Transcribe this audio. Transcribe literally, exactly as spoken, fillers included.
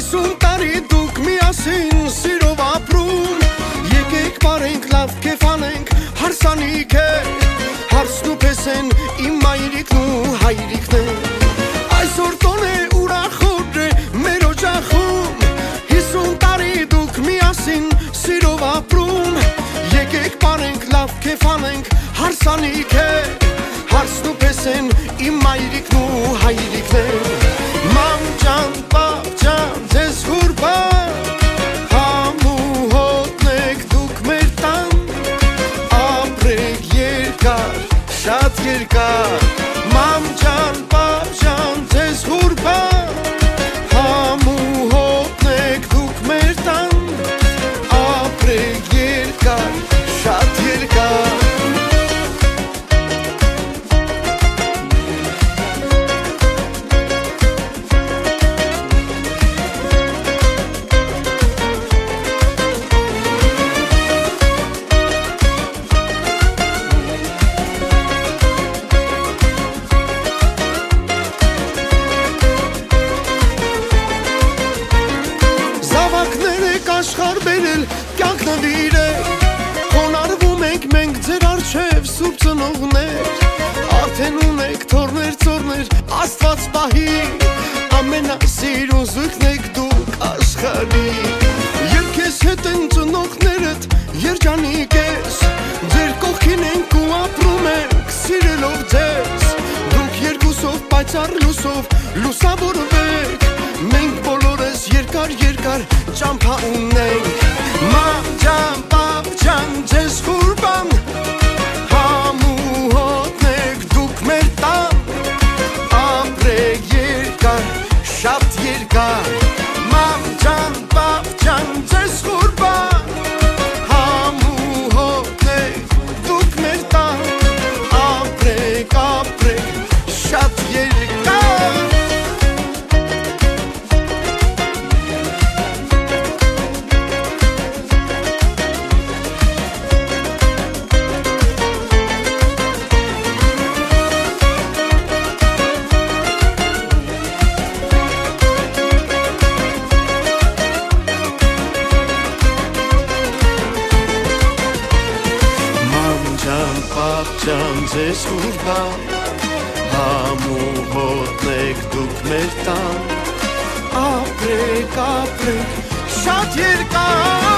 հիսուն տարի դուք միասին սիրով ապրում Եկեք բարենք լավ կեֆ անենք հարսանիք է Հարսն ու պես են իմ մայրիկն ու հայրիկն է Այսօր տոն է ուրախոտ է մեր օջախում Հիսուն տարի դուք միասին սիրով ապրում Եկեք բարենք լավ կեֆ անենք հարսանիք է Հարսն ու պես են իմ մայրիկն ու հայրիկն է Մամ ջան, պապ ջան, ձեզ հուրբան Համու հոտնեք դուք մեր տան Ապրեք երկար, շատ երկար Մամ ջան, պապ ջան, ձեզ հուրբան Համու հոտնեք դուք մեր տան Ապրեք երկար, շատ երկար Աշխար բերել կյանք նվիր է Խոնարվում ենք մենք ձեր արջև սուրբ ծնողներ Արդեն ունեք թորներ ծորներ աստված պահի Ամենասիրուն զույգն եք դուք աշխարհի Երբ քեզ հետ են ծնողներդ երջանիկ ես Ձեր կողքին ենք ու ապրում ենք սիրելով ձեզ Դուք երկուսով պայծառ լուսով լուսավորվեք Մենք բոլորս երկար երկար ճամփա ունենք Մամ ջան, պապ ջան, ձեզ խուրբան Համու հոտնեք դուք մեր տան Ապրեք երկար, շատ երկար Մամ ջան, պապ ջան, ձեզ խուրբան Համու հոտնեք դուք մեր տան Ապրեք, ապրեք, շատ երկար Պապ ջան, ձեզ հուրբան Համու հոտնեք դուք մեր տան Ապրեք, ապրեք, շատ երկար